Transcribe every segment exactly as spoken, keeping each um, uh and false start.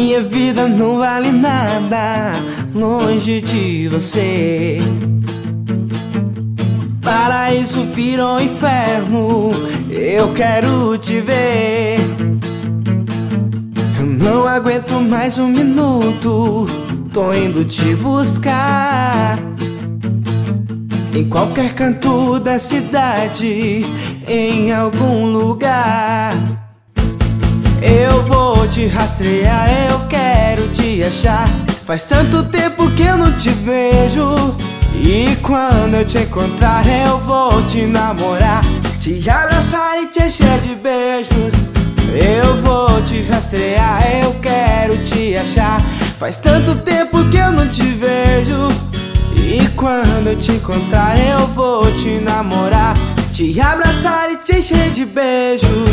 minha vida não vale nada longe de você. Paraíso virou inferno, eu quero te ver. Eu não aguento mais um minuto, tô indo te buscar. Em qualquer canto da cidade, em algum lugar. Eu vou te rastrear, eu quero te achar. Faz tanto tempo que eu não te vejo, e quando eu te encontrar eu vou te namorar, te abraçar e te encher de beijos. Eu vou te rastrear, eu quero te achar. Faz tanto tempo que eu não te vejo, e quando eu te encontrar eu vou te namorar, te abraçar e te encher de beijos.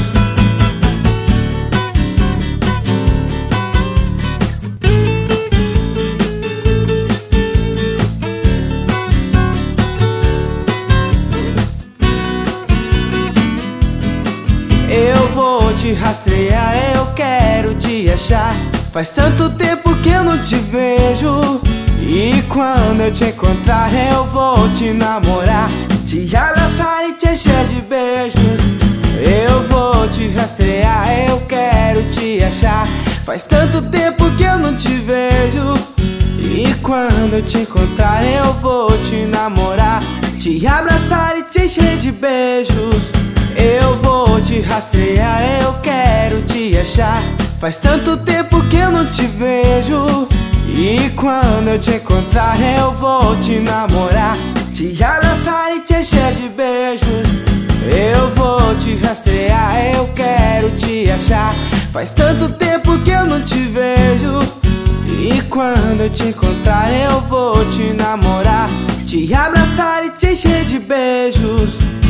Eu vou te rastrear, eu quero te achar. Faz tanto tempo que eu não te vejo, e quando eu te encontrar eu vou te namorar, te abraçar e te encher de beijos. Eu vou te rastrear, eu quero te achar. Faz tanto tempo que eu não te vejo, e quando eu te encontrar eu vou te namorar, te abraçar e te encher de beijos. Eu vou te rastrear, eu quero te achar. Faz tanto tempo que eu não te vejo, e quando eu te encontrar eu vou te namorar, te abraçar e te encher de beijos. Eu vou te rastrear, eu quero te achar. Faz tanto tempo que eu não te vejo, e quando eu te encontrar eu vou te namorar, te abraçar e te encher de beijos.